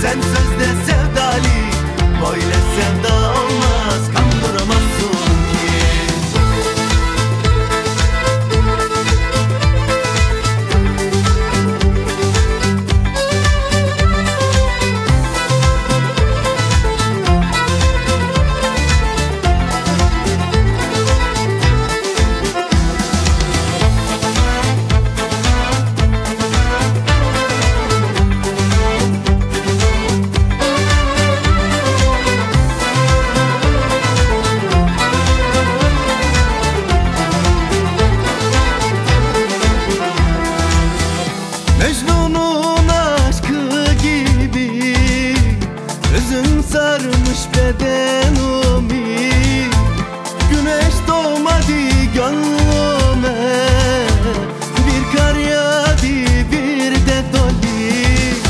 sen sözde sevdali. Böyle sevda olmaz, kandıramazsın ki. Mecnun'un aşkı gibi hüzün sarmış bedenimi. Güneş doğmadı gönlüme, bir kar yağdı bir de doli.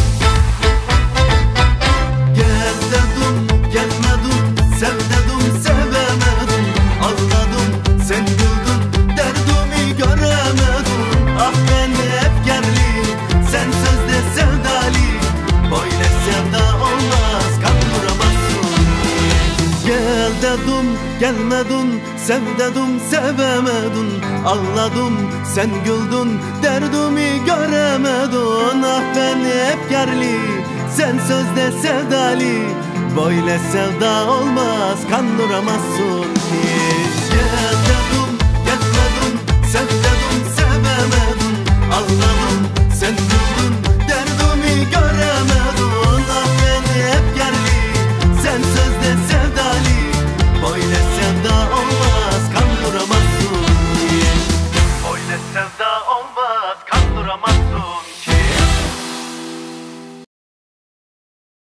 Gel dedim gelmedin, sev dedim sevemedim. Ağladım sen güldün, derdimi göremedim. Ah ben efkarlıyım, sen sözde sevdali. Böyle sevda olmaz, kandıramazsın. Gel dedim gelmedin, sev dedim sevemedin. Ağladım sen güldün, derdimi göremedin. Ah ben efkarlıyım, sen sözde sevdali. Böyle sevda olmaz, kandıramazsın ki. Gel dedim gelmedin, sev dedim sevemedin. Ağladım sen güldün, derdimi göremedin. Ah ben efkarlıyım, sen sözde sevdali. Böyle sevda olmaz, kandıramazsın ki. Böyle sevda olmaz, kandıramazsın ki.